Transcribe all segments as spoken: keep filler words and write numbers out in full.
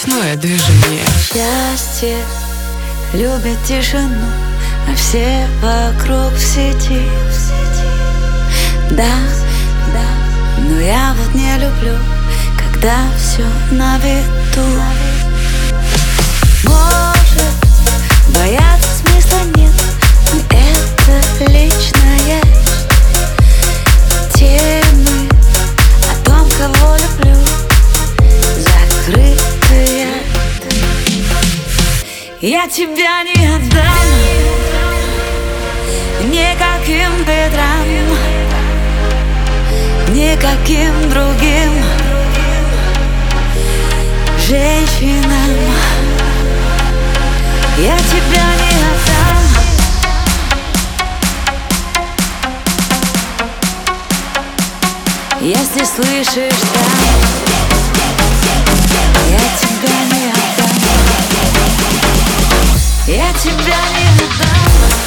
Ручное движение. Счастье любит тишину, а все вокруг в сети. Да, да, но я вот не люблю, когда все на виду. Может, бояться смысла нет, но это личное. Темы о том, кого люблю, закрытые. Я тебя не отдам никаким бедрам, никаким другим женщинам. Я тебя не отдам. Если слышишь, да, я тебя не отдам. Я тебя не отдам.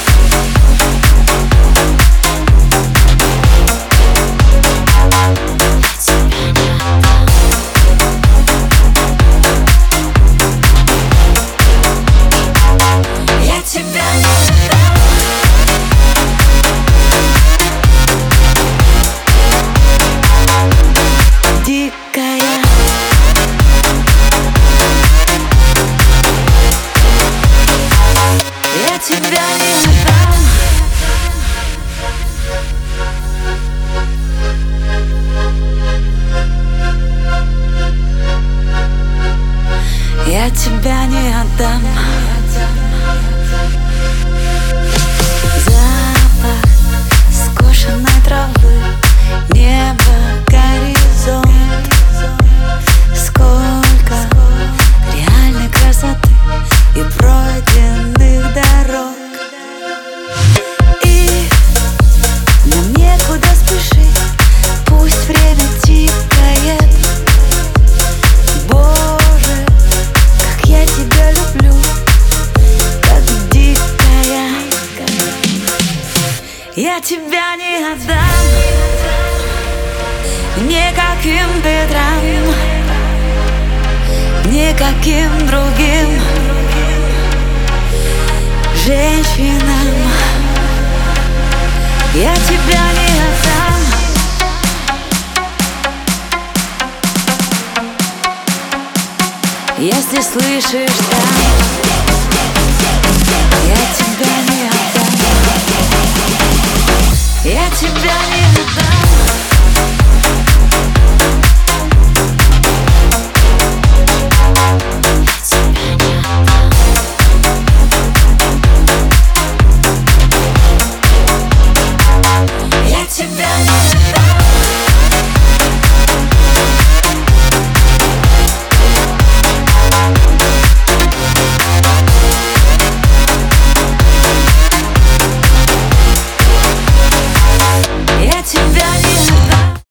Я тебя не отдам. Запах скошенной травы, небо, горизонт. Сколько реальной красоты и пройденных дорог. И нам некуда спешить, пусть время тикает. Боже, как я тебя люблю, как дикая. Я тебя не отдам никаким бедрам, никаким другим женщинам. Я тебя не отдам. Если слышишь, да, я тебя не отдам. Я тебя не отдам.